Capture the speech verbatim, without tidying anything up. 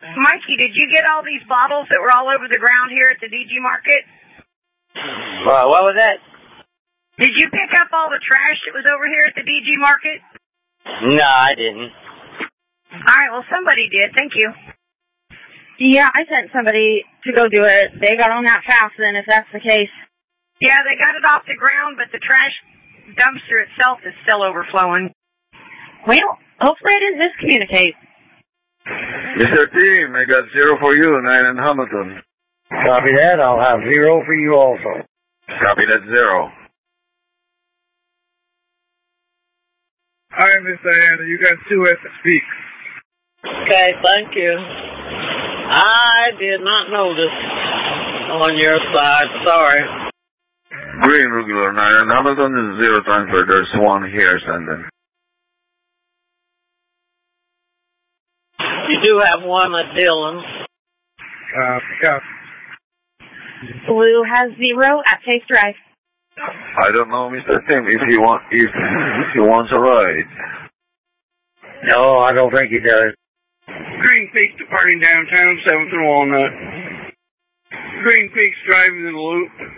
Mikey, did you get all these bottles that were all over the ground here at the D G Market? Well, what was that? Did you pick up all the trash that was over here at the D G Market? No, I didn't. All right, well, somebody did. Thank you. Yeah, I sent somebody to go do it. They got on that fast then, if that's the case. Yeah, they got it off the ground, but the trash dumpster itself is still overflowing. Well, hopefully I didn't miscommunicate. Mister Team, I got zero for you, nine in Hamilton. Copy that. I'll have zero for you also. Copy that, zero. Hi, Miss Diana. You got two at the speak. Okay, thank you. I did not notice on your side. Sorry. Green regular nine in Hamilton is zero transfer. There's one here sending. You do have one at Dillon. Uh, yeah. Blue has zero at Chase Drive. I don't know, Mister Tim, if he want if if he wants a ride. No, I don't think he does. Green Peak departing downtown, seventh and Walnut. Green Peak's driving in the loop.